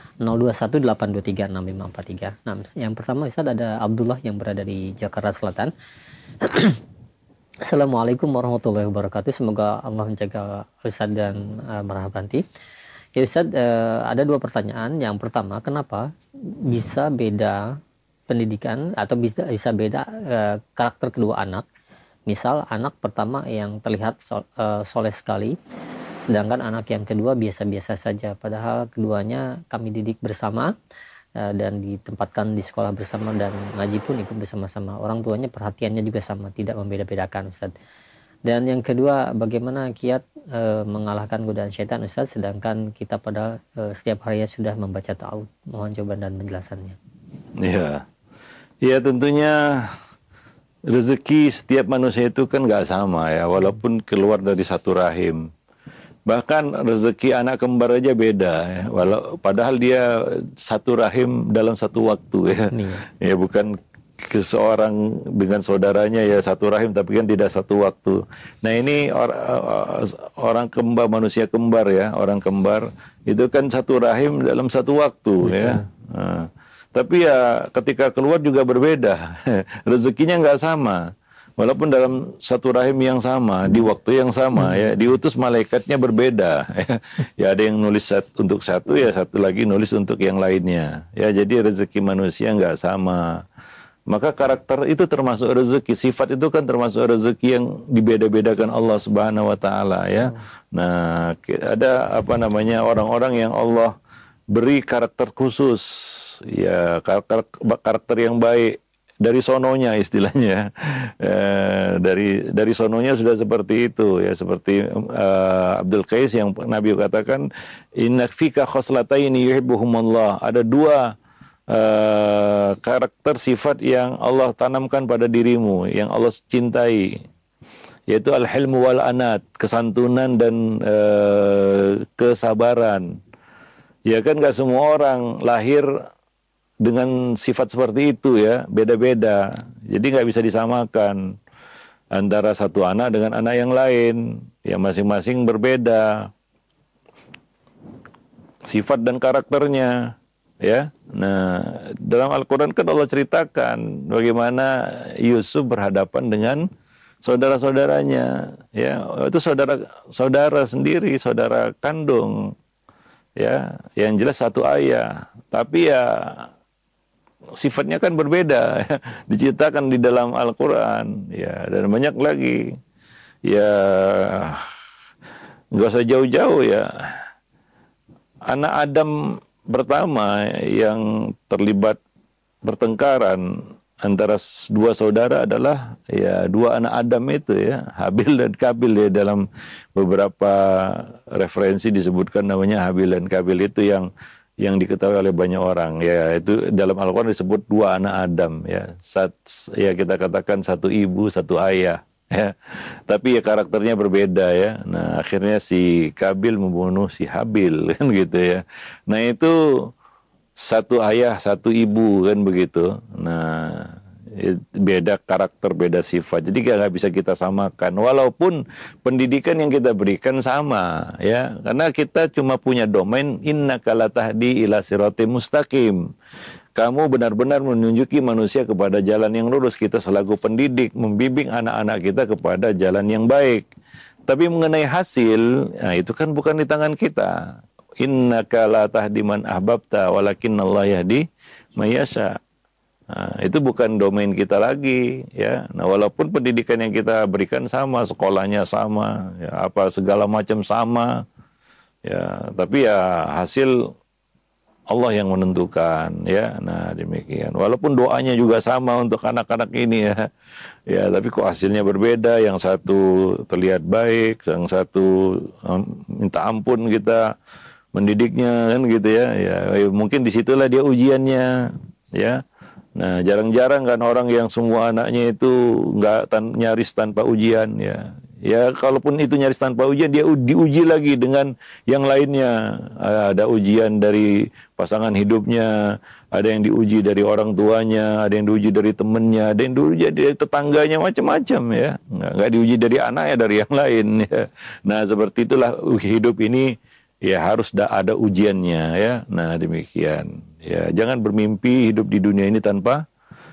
0218236543. Nah, yang pertama Ustaz, ada Abdullah yang berada di Jakarta Selatan. Assalamualaikum warahmatullahi wabarakatuh. Semoga Allah menjaga Ustaz dan merahmati. Ya Ustaz, ada dua pertanyaan. Yang pertama, kenapa bisa beda pendidikan atau bisa beda karakter kedua anak? Misal anak pertama yang terlihat soleh sekali, sedangkan anak yang kedua biasa-biasa saja. Padahal keduanya kami didik bersama dan ditempatkan di sekolah bersama dan ngaji pun ikut bersama-sama. Orang tuanya perhatiannya juga sama, tidak membeda-bedakan Ustaz. Dan yang kedua, bagaimana kiat mengalahkan godaan syaitan Ustaz, sedangkan kita pada setiap harinya sudah membaca ta'awud. Mohon jawaban dan penjelasannya. Ya, ya tentunya rezeki setiap manusia itu kan nggak sama ya, walaupun keluar dari satu rahim. Bahkan rezeki anak kembar aja beda ya, padahal dia satu rahim dalam satu waktu ya. Ya bukan seorang dengan saudaranya ya satu rahim tapi kan tidak satu waktu. Nah ini orang kembar, manusia kembar ya, orang kembar itu kan satu rahim dalam satu waktu ya. Nah, tapi ya ketika keluar juga berbeda, rezekinya nggak sama. Walaupun dalam satu rahim yang sama, di waktu yang sama, ya diutus malaikatnya berbeda. Ya ada yang nulis untuk satu, ya satu lagi nulis untuk yang lainnya. Ya jadi rezeki manusia nggak sama. Maka karakter itu termasuk rezeki, sifat itu kan termasuk rezeki yang dibeda-bedakan Allah Subhanahu Wa Taala. Ya, nah ada apa namanya orang-orang yang Allah beri karakter khusus, ya karakter yang baik dari sononya istilahnya. Dari sononya sudah seperti itu ya, seperti Abdul Qais yang Nabi katakan inna fika khoslataini yuhibbuhumullah. Ada dua karakter sifat yang Allah tanamkan pada dirimu, yang Allah cintai, yaitu al-hilmu wal anat, kesantunan dan kesabaran. Ya kan nggak semua orang lahir dengan sifat seperti itu ya, beda-beda. Jadi nggak bisa disamakan antara satu anak dengan anak yang lain, yang masing-masing berbeda sifat dan karakternya. Ya, nah dalam Al-Quran kan Allah ceritakan bagaimana Yusuf berhadapan dengan saudara-saudaranya, ya itu saudara sendiri, saudara kandung, ya yang jelas satu ayah, tapi ya sifatnya kan berbeda, ya, diceritakan di dalam Al-Quran, ya dan banyak lagi, ya nggak usah jauh-jauh ya, anak Adam pertama yang terlibat pertengkaran antara dua saudara adalah ya dua anak Adam itu ya, Habil dan Kabil ya, dalam beberapa referensi disebutkan namanya Habil dan Kabil itu yang diketahui oleh banyak orang ya, itu dalam Al-Quran disebut dua anak Adam ya, ya kita katakan satu ibu satu ayah ya, tapi ya karakternya berbeda ya. Nah akhirnya si Kabil membunuh si Habil kan gitu ya. Nah itu satu ayah satu ibu kan begitu. Nah beda karakter, beda sifat, jadi nggak bisa kita samakan walaupun pendidikan yang kita berikan sama ya, karena kita cuma punya domain innaka latahdi ila siratim mustaqim. Kamu benar-benar menunjuki manusia kepada jalan yang lurus. Kita selaku pendidik membimbing anak-anak kita kepada jalan yang baik. Tapi mengenai hasil, nah itu kan bukan di tangan kita. Innaka la tahdi man ahbabta walakinnallaha yahdi may yasha. Nah, itu bukan domain kita lagi ya. Nah, walaupun pendidikan yang kita berikan sama, sekolahnya sama, ya, apa segala macam sama. Ya, tapi ya hasil Allah yang menentukan ya. Nah demikian, walaupun doanya juga sama untuk anak-anak ini ya, ya tapi kok hasilnya berbeda, yang satu terlihat baik, yang satu minta ampun kita mendidiknya kan gitu ya, ya mungkin disitulah dia ujiannya ya. Nah jarang-jarang kan orang yang semua anaknya itu nyaris tanpa ujian ya. Ya, kalaupun itu nyaris tanpa ujian, dia diuji lagi dengan yang lainnya. Ada ujian dari pasangan hidupnya, ada yang diuji dari orang tuanya, ada yang diuji dari temannya, ada yang diuji dari tetangganya, macam-macam ya. Nggak diuji dari anaknya, dari yang lain ya. Nah, seperti itulah hidup ini ya, harus ada ujiannya ya. Nah, demikian. Ya, jangan bermimpi hidup di dunia ini tanpa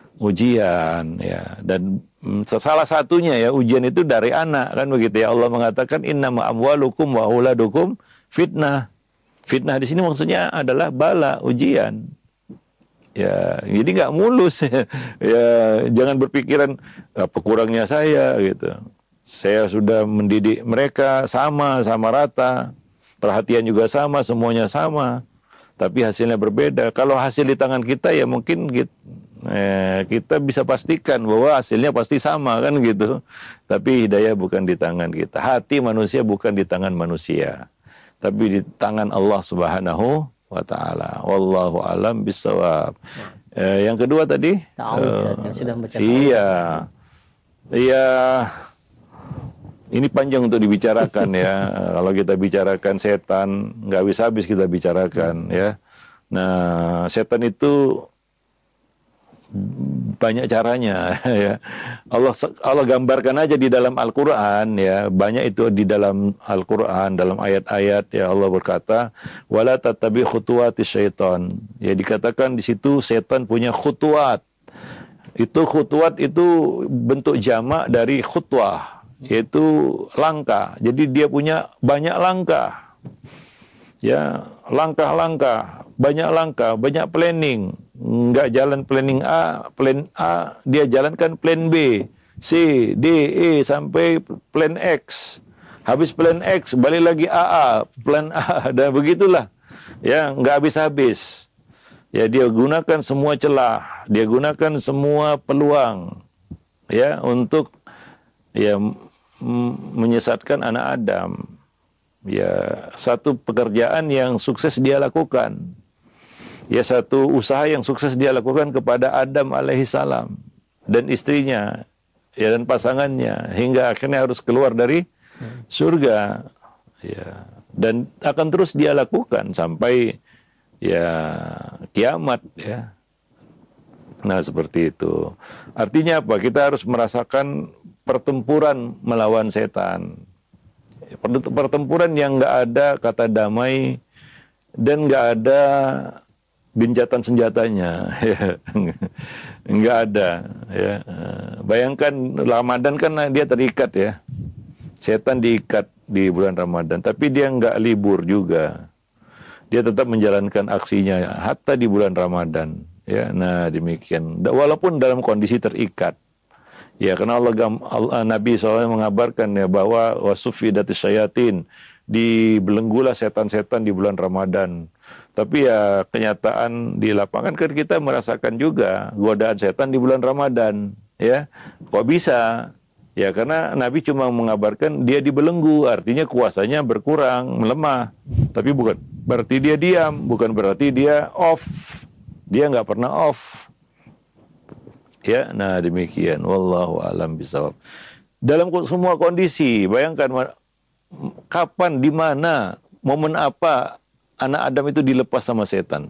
ujian ya. Dan salah satunya ya, ujian itu dari anak kan begitu ya. Allah mengatakan innama amwalukum wa auladukum fitnah. Fitnah di sini maksudnya adalah bala, ujian. Ya, jadi nggak mulus ya. Ya, jangan berpikiran apa kurangnya saya gitu. Saya sudah mendidik mereka sama rata. Perhatian juga sama, semuanya sama. Tapi hasilnya berbeda. Kalau hasil di tangan kita ya mungkin kita bisa pastikan bahwa hasilnya pasti sama kan gitu. Tapi hidayah bukan di tangan kita. Hati manusia bukan di tangan manusia, tapi di tangan Allah Subhanahu wa ta'ala. Wallahu alam bisawab. Yang kedua tadi yang sudah membaca iya, ini panjang untuk dibicarakan ya. Kalau kita bicarakan setan nggak habis kita bicarakan ya. Nah setan itu banyak caranya ya. Allah gambarkan aja di dalam Al-Quran ya, banyak itu di dalam Al-Quran, dalam ayat-ayat ya. Allah berkata wala tattabi khutuwati syaitan ya, dikatakan di situ setan punya khutuwat. Itu khutuwat itu bentuk jamak dari khutwah, yaitu langkah. Jadi dia punya banyak langkah ya, langkah-langkah, banyak planning. Enggak jalan plan A, dia jalankan plan B, C, D, E, sampai plan X. Habis plan X, balik lagi AA, plan A, dan begitulah. Ya, enggak habis-habis. Ya, dia gunakan semua celah, dia gunakan semua peluang ya untuk ya menyesatkan anak Adam. Ya, satu pekerjaan yang sukses dia lakukan. Ya, satu usaha yang sukses dia lakukan kepada Adam alaihissalam dan istrinya ya dan pasangannya hingga akhirnya harus keluar dari surga. Ya, dan akan terus dia lakukan sampai ya kiamat ya. Nah, seperti itu. Artinya apa? Kita harus merasakan pertempuran melawan setan. Pertempuran yang nggak ada kata damai dan nggak ada gencatan senjatanya, ya. Nggak ada. Ya. Bayangkan Ramadan kan dia terikat ya, setan diikat di bulan Ramadan, tapi dia nggak libur juga. Dia tetap menjalankan aksinya hatta di bulan Ramadan. Ya, nah demikian. Walaupun dalam kondisi terikat. Ya, karena Nabi SAW mengabarkan ya bahwa wasufidatis syayatin, dibelenggulah setan-setan di bulan Ramadan. Tapi ya kenyataan di lapangan kan kita merasakan juga godaan setan di bulan Ramadan. Ya, kok bisa? Ya, karena Nabi cuma mengabarkan dia dibelenggu, artinya kuasanya berkurang, melemah. Tapi bukan berarti dia diam, bukan berarti dia off. Dia nggak pernah off. Ya, nah demikian. Wallahu a'lam bishawab. Dalam semua kondisi, bayangkan kapan, di mana, momen apa anak Adam itu dilepas sama setan.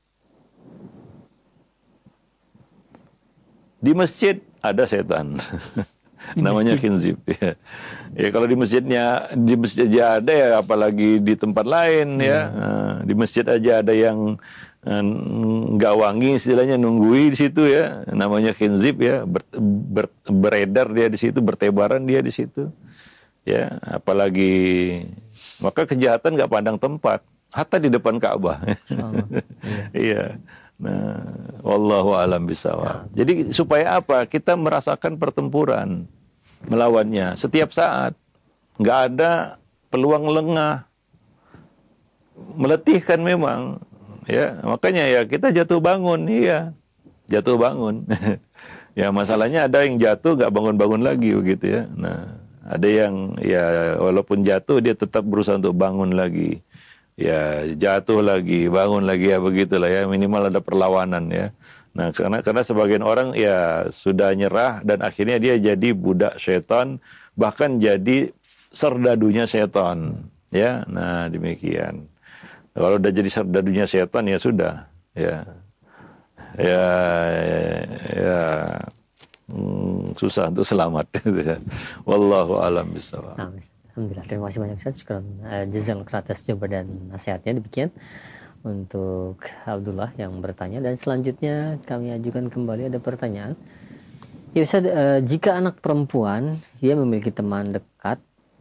Di masjid ada setan. Namanya khinzib. Ya. Ya, kalau di masjid aja ada ya, apalagi di tempat lain ya. Nah, di masjid aja ada yang nggak wangi istilahnya, nunggui di situ ya, namanya khinzib ya, beredar dia di situ, bertebaran dia di situ ya, apalagi maka kejahatan nggak pandang tempat, hatta di depan Ka'bah. Iya. Nah, wallahu alam bisawab. Jadi supaya apa? Kita merasakan pertempuran melawannya setiap saat, nggak ada peluang lengah, meletihkan memang. Ya, makanya ya kita jatuh bangun, iya, jatuh bangun. Ya, masalahnya ada yang jatuh nggak bangun-bangun lagi begitu ya. Nah, ada yang ya walaupun jatuh dia tetap berusaha untuk bangun lagi. Ya, jatuh lagi, bangun lagi ya begitulah ya, minimal ada perlawanan ya. Nah, karena sebagian orang ya sudah nyerah dan akhirnya dia jadi budak setan, bahkan jadi serdadunya setan. Ya, nah demikian. Kalau udah jadi serdadunya setan ya sudah, ya, ya, ya, susah untuk selamat. Wallahu a'lam bishawab. Alhamdulillah, terima kasih banyak Ustaz. Syukran jazakallahu atas jawaban dan nasihatnya. Demikian untuk Abdullah yang bertanya, dan selanjutnya kami ajukan kembali ada pertanyaan. Ya Ustaz, jika anak perempuan dia memiliki teman dekat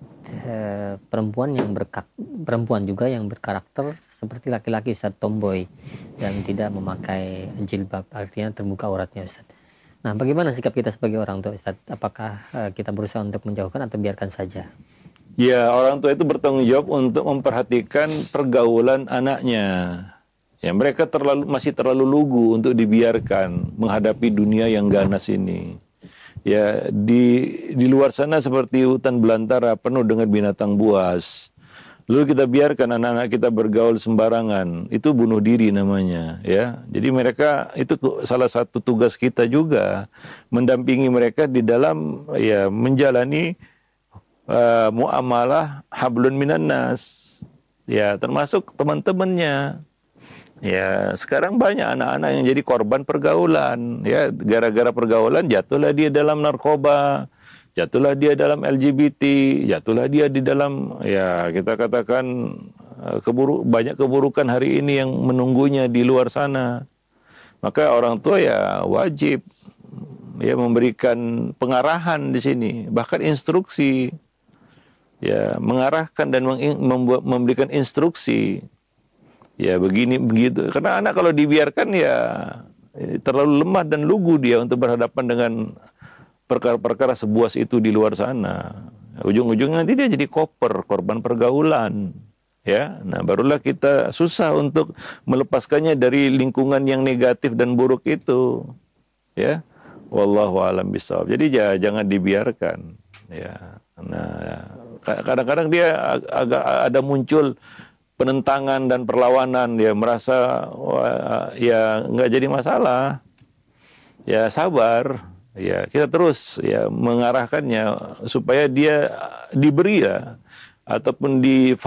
perempuan juga yang berkarakter seperti laki-laki Ustaz, tomboy dan tidak memakai jilbab, artinya terbuka auratnya Ustaz. Nah, bagaimana sikap kita sebagai orang tua Ustaz? Apakah kita berusaha untuk menjauhkan atau biarkan saja? Ya, orang tua itu bertanggung jawab untuk memperhatikan pergaulan anaknya. Ya, mereka masih terlalu lugu untuk dibiarkan menghadapi dunia yang ganas ini. Ya, di luar sana seperti hutan belantara penuh dengan binatang buas. Lalu kita biarkan anak-anak kita bergaul sembarangan, itu bunuh diri namanya, ya. Jadi mereka itu salah satu tugas kita juga, mendampingi mereka di dalam ya menjalani muamalah hablun minan nas. Ya, termasuk teman-temannya. Ya, sekarang banyak anak-anak yang jadi korban pergaulan, ya, gara-gara pergaulan jatuhlah dia dalam narkoba, jatuhlah dia dalam LGBT, jatuhlah dia di dalam, ya, kita katakan banyak keburukan hari ini yang menunggunya di luar sana. Maka orang tua ya wajib ya memberikan pengarahan di sini, bahkan instruksi, ya, mengarahkan dan memberikan instruksi. Ya, begini begitu. Karena anak kalau dibiarkan ya terlalu lemah dan lugu dia untuk berhadapan dengan perkara-perkara sebuas itu di luar sana. Ujung-ujungnya nanti dia jadi korban pergaulan. ya. Nah, barulah kita susah untuk melepaskannya dari lingkungan yang negatif dan buruk itu, ya. Wallahu a'lam bishawab. Jadi ya jangan dibiarkan, ya. Nah, kadang-kadang dia agak ada muncul penentangan dan perlawanan, dia merasa wah, ya nggak jadi masalah, ya sabar, ya kita terus ya mengarahkannya supaya dia diberi ya ataupun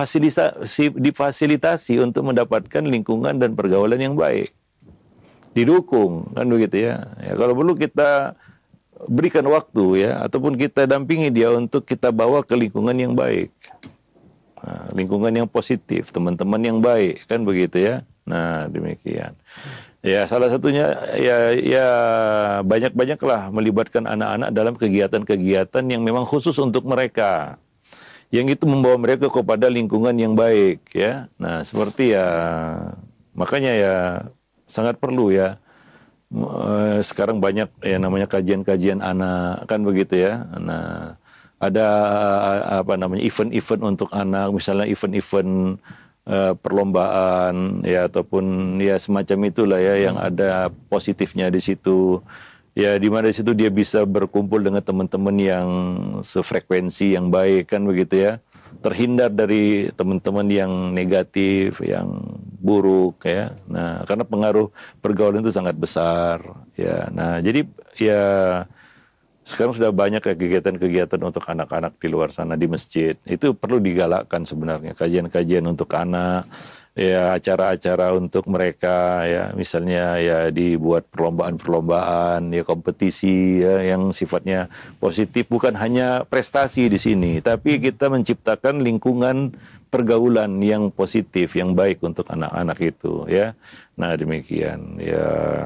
difasilitasi untuk mendapatkan lingkungan dan pergaulan yang baik, didukung kan begitu ya. Ya kalau perlu kita berikan waktu ya ataupun kita dampingi dia untuk kita bawa ke lingkungan yang baik. Nah, lingkungan yang positif, teman-teman yang baik, kan begitu ya. Nah, demikian. Ya, salah satunya ya banyak-banyaklah melibatkan anak-anak dalam kegiatan-kegiatan yang memang khusus untuk mereka. Yang itu membawa mereka kepada lingkungan yang baik, ya. Nah, seperti ya makanya ya sangat perlu ya. Sekarang banyak ya namanya kajian-kajian anak, kan begitu ya. Nah, ada apa namanya event-event untuk anak, misalnya event-event perlombaan ya ataupun ya semacam itulah ya yang ada positifnya di situ. Ya di mana di situ dia bisa berkumpul dengan teman-teman yang sefrekuensi yang baik, kan begitu ya. Terhindar dari teman-teman yang negatif, yang buruk ya. Nah, karena pengaruh pergaulan itu sangat besar ya. Nah, jadi ya sekarang sudah banyak ya kegiatan-kegiatan untuk anak-anak di luar sana di masjid. Itu perlu digalakkan sebenarnya, kajian-kajian untuk anak, ya acara-acara untuk mereka ya, misalnya ya dibuat perlombaan-perlombaan, ya kompetisi ya yang sifatnya positif, bukan hanya prestasi di sini, tapi kita menciptakan lingkungan pergaulan yang positif, yang baik untuk anak-anak itu ya. Nah, demikian. Ya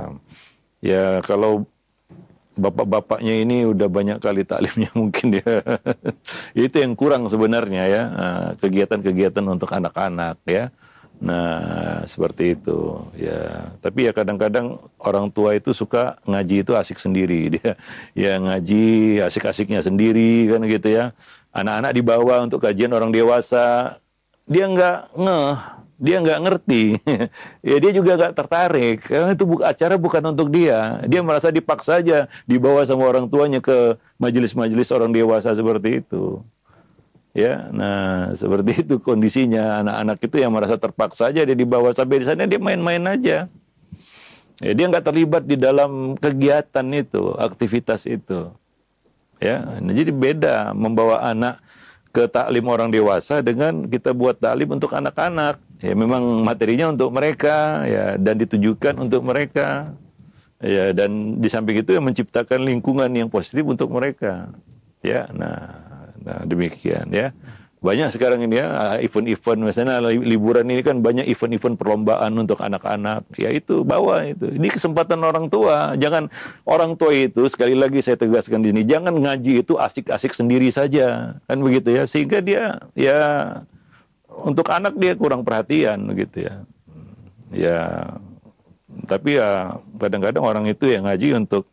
ya kalau bapak-bapaknya ini udah banyak kali taklimnya mungkin ya. Itu yang kurang sebenarnya ya, kegiatan-kegiatan untuk anak-anak ya. Nah, seperti itu ya. Tapi ya kadang-kadang orang tua itu suka ngaji itu asik sendiri dia. Ya ngaji asik-asiknya sendiri kan gitu ya. Anak-anak dibawa untuk kajian orang dewasa, dia dia nggak ngerti, ya dia juga nggak tertarik, karena itu acara bukan untuk dia. Dia merasa dipaksa aja dibawa sama orang tuanya ke majelis-majelis orang dewasa seperti itu. Ya, nah seperti itu kondisinya anak-anak itu yang merasa terpaksa aja dia dibawa, sampai di sana dia main-main aja. Ya, dia nggak terlibat di dalam kegiatan itu, aktivitas itu. Ya, nah, jadi beda membawa anak ke taklim orang dewasa dengan kita buat taklim untuk anak-anak. Ya memang materinya untuk mereka ya dan ditujukan untuk mereka. Ya dan di samping itu yang menciptakan lingkungan yang positif untuk mereka. Ya, nah demikian ya. Banyak sekarang ini ya event-event, misalnya liburan ini kan banyak event-event perlombaan untuk anak-anak. Ya itu bawa itu. Ini kesempatan orang tua. Jangan orang tua itu, sekali lagi saya tegaskan di sini, jangan ngaji itu asik-asik sendiri saja. Kan begitu ya. Sehingga dia ya untuk anak dia kurang perhatian gitu ya. Ya tapi ya kadang-kadang orang itu yang ngaji untuk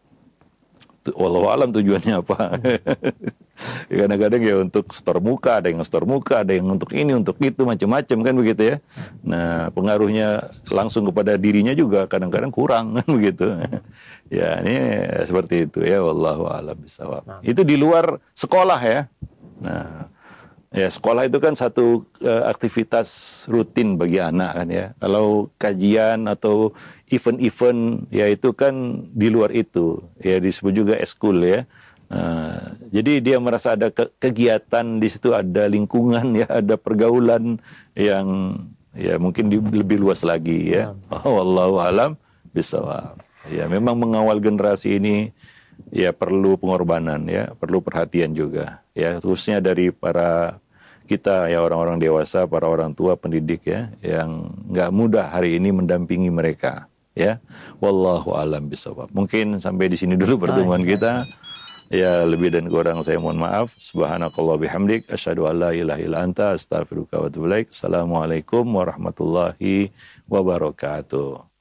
wallahu alam tujuannya apa. Kadang-kadang ya untuk store muka, ada yang store muka, ada yang untuk ini, untuk itu, macam-macam kan begitu ya. Nah, pengaruhnya langsung kepada dirinya juga kadang-kadang kurang kan begitu. Ya, ini seperti itu ya, wallahu a'lam bishawab. Itu di luar sekolah ya. Nah, ya sekolah itu kan satu aktivitas rutin bagi anak kan ya. Kalau kajian atau event-event ya itu kan di luar itu. Ya disebut juga eskul ya. Jadi dia merasa ada kegiatan di situ, ada lingkungan ya, ada pergaulan yang ya mungkin lebih luas lagi ya. Wallahu alam bishawab. Ya memang mengawal generasi ini ya perlu pengorbanan ya, perlu perhatian juga ya, khususnya dari para kita ya, orang-orang dewasa, para orang tua pendidik ya, yang nggak mudah hari ini mendampingi mereka ya. Wallahu alam bishawab. Mungkin sampai di sini dulu pertemuan kita. Ya lebih dan kurang saya mohon maaf. Subhanakallah bihamdik, asyhadu an la ilaha illa anta, astaghfiruka wa atubu ilaik. Assalamualaikum warahmatullahi wabarakatuh.